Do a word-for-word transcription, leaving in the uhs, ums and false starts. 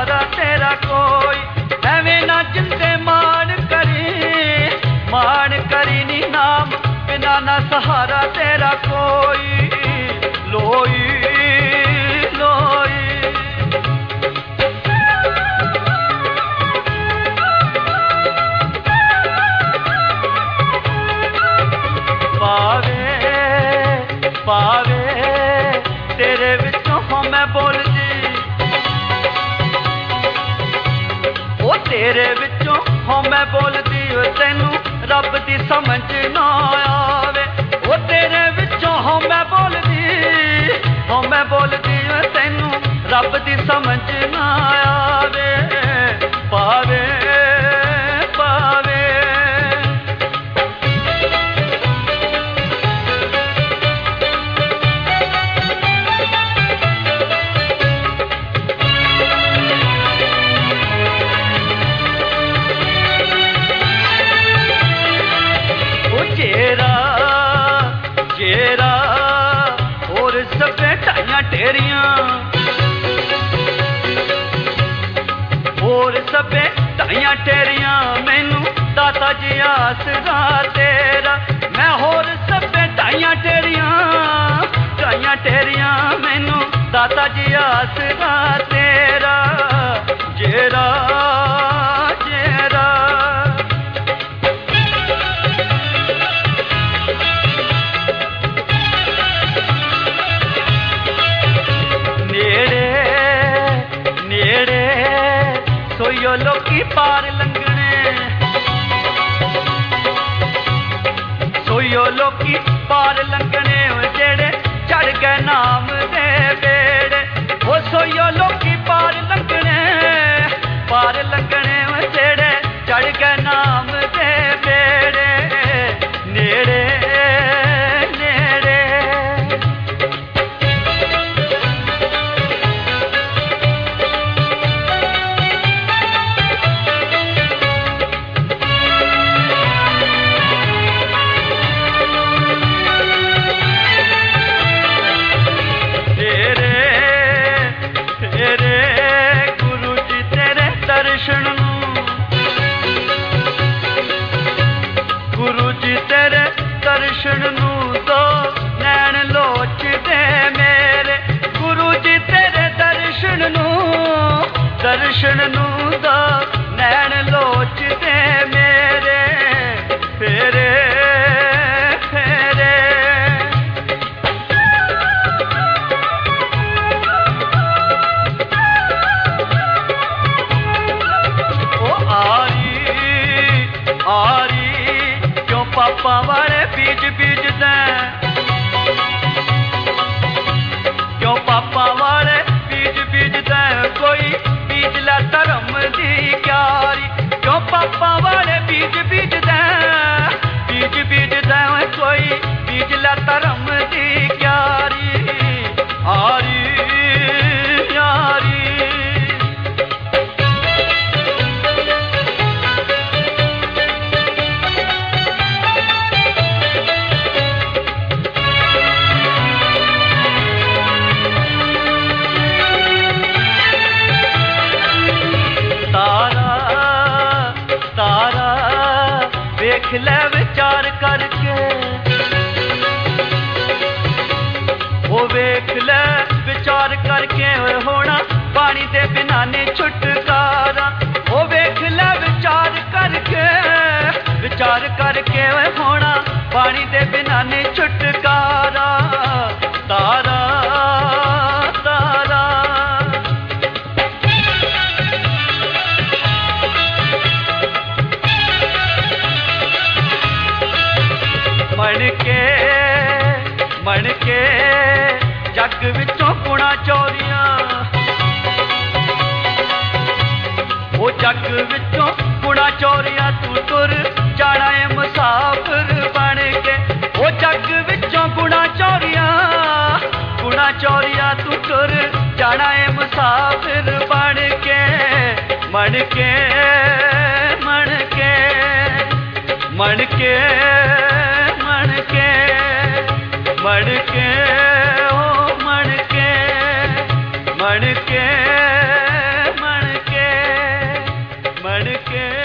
सहारा तेरा कोई, एवें ना जिंदे मान करी, मान करी नी नाम बिना ना सहारा तेरा कोई। लोई लोई पावे पावे तेरे विचों हो मैं बोलदी, ओ तेरे विचों हो मैं बोलदी, तैनू रब दी समझ ना आवे। ओ तेरे विचों हो मैं बोलदी, हो मैं बोलदी, तैनू रब दी समझ ना आवे। पावे पावे ढेरियां और सबे ढाइयां ढेरियां, मैनू दाता जी आसरा तेरा। मैं होर सबे ढाइयां ढेरियां, ढाइयां ढेरियां, मैनू दाता जी आसरा तेरा। जेरा जेरा सोइयो लोकी पार लंघने, सोइयो लोकी पार लंघने, जेड़े चढ़ गए नाम दे बेड़े। ओ सोइयो लोकी पार लंघने, पार लंघने, जेड़े चढ़ गए नाम दे बेड़े। नेड़े नेड़े दर्शन नू दो नैन लोचदे मेरे। गुरु जी तेरे दर्शन नू, दर्शन नू दो नैन लोचदे मेरे। फेरे फेरे ओ आरी आरी क्यों पापा वाले बीज बीज दे, क्यों पापा वाले बीज बीज दे, कोई बीज ला धर्म दी क्यारी। क्यों पापा वाले बीज बीज दे, बीज बीज दे, कोई बीज ला धर्म दी क्यारी। आरी यारी देख ले विचार करके, वो वेख ले विचार करके, होना पानी दे बिना ने छुटकारा। वो वेख ले विचार करके, विचार करके, होना पानी दे बिना ने छुटकारा। तारा तारा मन के मन के जग विचों गुणा चोरियां, वो जग विचों गुणा चोरियां, तू तुर जाना है मुसाफिर बन के। वो जग विचों गुणा चोरियां, गुणा चोरियां, तू तुर जाना है मुसाफिर बन के। मन के मन के मन के मन के मन के ओ मन के मन के मन बन के